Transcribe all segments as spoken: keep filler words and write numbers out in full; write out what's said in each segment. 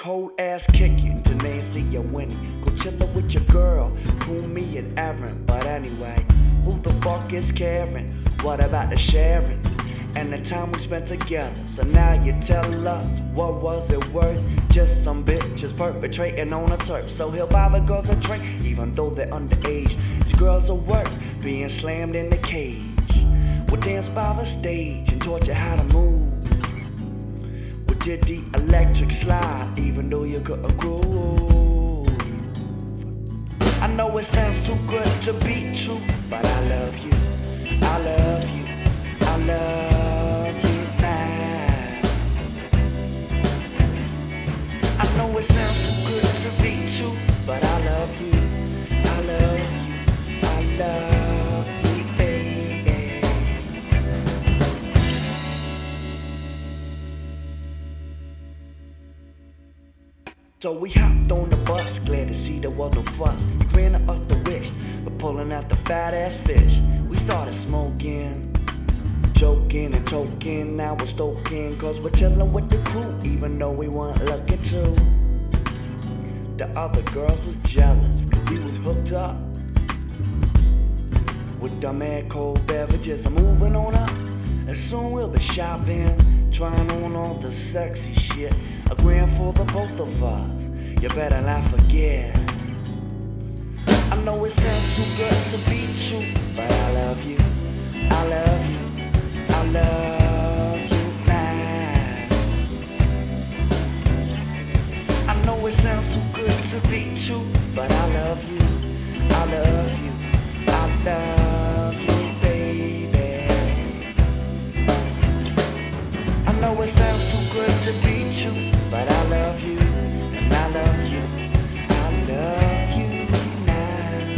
cold ass kick you to Nancy or Winnie. Go chillin' with your girl, cool me and Aaron. But anyway, who the fuck is caring? What about the sharing? And the time we spent together. So now you tell us, what was it worth? Just some bitches perpetrating on a turf. So he'll buy the girls a drink, even though they're underage. These girls are worth being slammed in the cage. We'll dance by the stage and taught you how to move. We did the electric slide, even though you couldn't groove. I know it sounds too good to be true, but I love you, I love you, I love you now. I know it sounds too good to be true, but I love you, I love you, I love you, baby. So we hopped on the bus, glad to see there was no fuss. He granted us the wish, but pulling out the fat ass fish. We started smoking, joking and toking, now we're stoking, cause we're chillin' with the crew, even though we weren't looking to. The other girls was jealous, cause we was hooked up with dumb and cold beverages. I'm moving on up, and soon we'll be shopping, trying on all the sexy shit. A grand for the both of us, you better not forget. I know it sounds too good to be true, but I love you, I love you, I love you now. I know it sounds too good to be true, but I love you, I love you, I love you, baby. I know it sounds too good to be true, but I love you, and I love you, I love you now.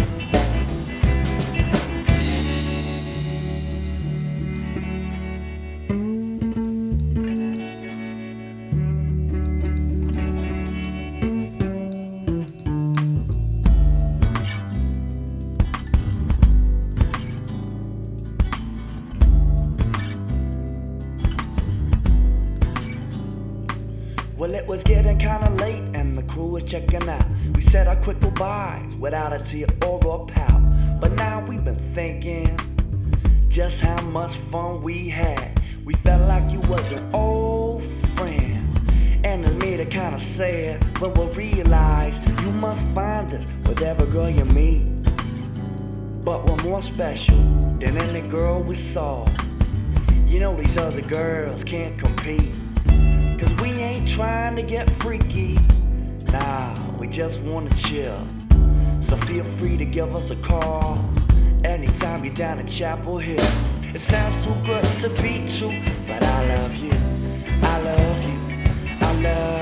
Well, it was getting kinda late and the crew was checking out. We said our quick goodbyes without a tear or a pout. But now we've been thinking just how much fun we had. We felt like you was an old friend, and it made it kinda sad when we realized you must find this with every girl you meet. But we're more special than any girl we saw. You know these other girls can't compete, cause we ain't trying to get freaky. Nah, we just wanna chill. So feel free to give us a call anytime you're down in Chapel Hill. It sounds too good to be true, but I love you, I love you, I love you.